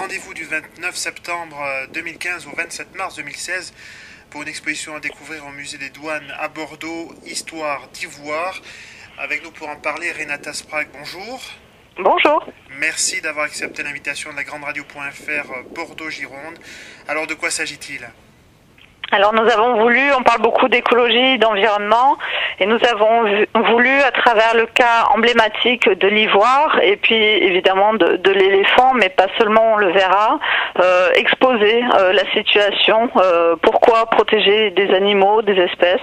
rendez-vous du 29 septembre 2015 au 27 mars 2016 pour une exposition à découvrir au musée des douanes à Bordeaux, Histoire d'Ivoire. Avec nous pour en parler, Renata Sprague, bonjour. Bonjour. Merci d'avoir accepté l'invitation de la Grande Radio.fr Bordeaux-Gironde. Alors de quoi s'agit-il ? Alors nous avons voulu, on parle beaucoup d'écologie, d'environnement, et nous avons voulu, à travers le cas emblématique de l'ivoire, et puis évidemment de l'éléphant, mais pas seulement, on le verra, exposer la situation, pourquoi protéger des animaux, des espèces,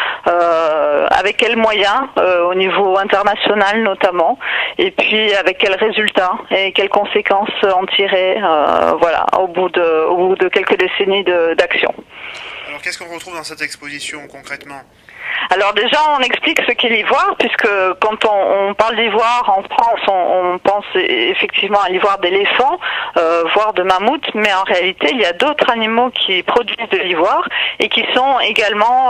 avec quels moyens, au niveau international notamment, et puis avec quels résultats et quelles conséquences en tirer, voilà, au bout de quelques décennies d'action. Alors qu'est-ce qu'on retrouve dans cette exposition concrètement ? Alors déjà, on explique ce qu'est l'ivoire, puisque quand on parle d'ivoire en France, on pense effectivement à l'ivoire d'éléphant, voire de mammouth, mais en réalité, il y a d'autres animaux qui produisent de l'ivoire et qui sont également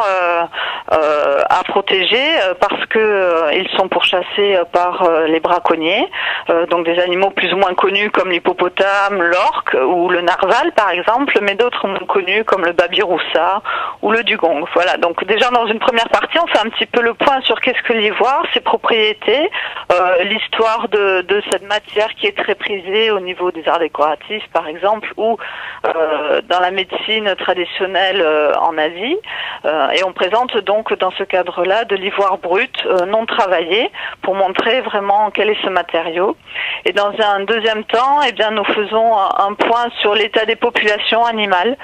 à protéger parce que ils sont pourchassés par les braconniers, donc des animaux plus ou moins connus comme l'hippopotame, l'orque ou le narval par exemple, mais d'autres moins connus comme le babiroussa ou le dugong. Voilà, donc déjà dans une première partie, on fait un petit peu le point sur qu'est-ce que l'ivoire, ses propriétés, l'histoire de cette matière qui est très prisée au niveau des arts décoratifs par exemple, ou dans la médecine traditionnelle en Asie. Et on présente donc dans ce cadre-là de l'ivoire brut, non travaillé, pour montrer vraiment quel est ce matériau. Et dans un deuxième temps, eh bien, nous faisons un point sur l'état des populations animales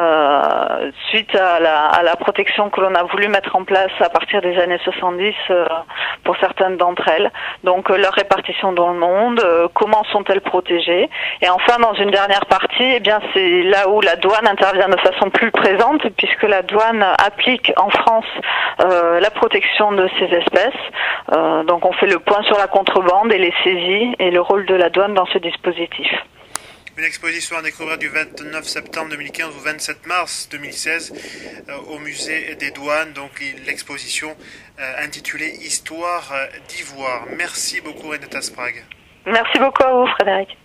suite à la protection que l'on a voulu mettre en place à partir des années 70 pour certaines d'entre elles. Donc leur répartition dans le monde, comment sont-elles protégées. Et enfin, dans une dernière partie, eh bien, c'est là où la douane intervient de façon plus présente, puisque la douane applique en France la protection de ces espèces. Donc on fait le point sur la contrebande et les saisies et le rôle de la douane dans ce dispositif. Une exposition à découvrir du 29 septembre 2015 au 27 mars 2016 au musée des douanes, donc l'exposition intitulée Histoire d'Ivoire. Merci beaucoup Renata Sprague. Merci beaucoup à vous Frédéric.